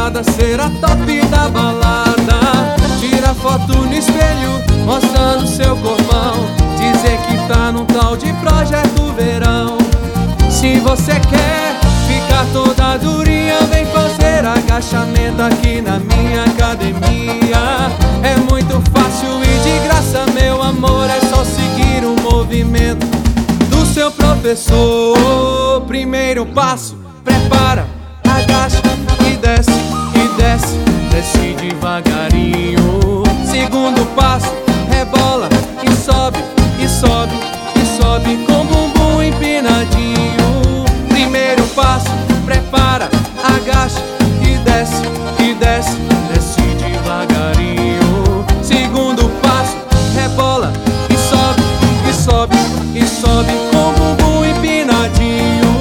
namorada ser a top da balada. Tira foto no espelho mostrando seu corpão, dizer que tá num tal de projeto verão. Se você quer ficar toda durinha, vem fazer agachamento aqui na minha academia. É muito fácil e de graça, meu amor, é só seguir o movimento do seu professor. Primeiro passo, prepara, agacha e desce, desce devagarinho. Segundo passo, rebola e sobe, e sobe, e sobe com o bumbum empinadinho. Primeiro passo, prepara, agacha e desce, desce devagarinho. Segundo passo, rebola e sobe, e sobe, e sobe com o bumbum empinadinho.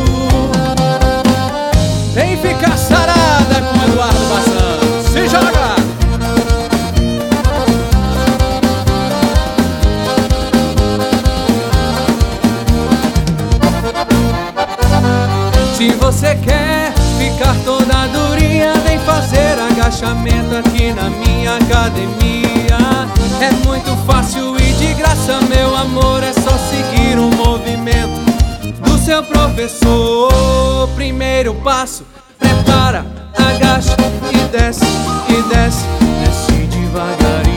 Vem ficar sarada com Eduardo Maçã, se joga! Se você quer ficar toda durinha, vem fazer agachamento aqui na minha academia. É muito fácil e de graça, meu amor, é só seguir o movimento do seu professor. Primeiro passo, prepara, agacha e desce, desce devagarinho.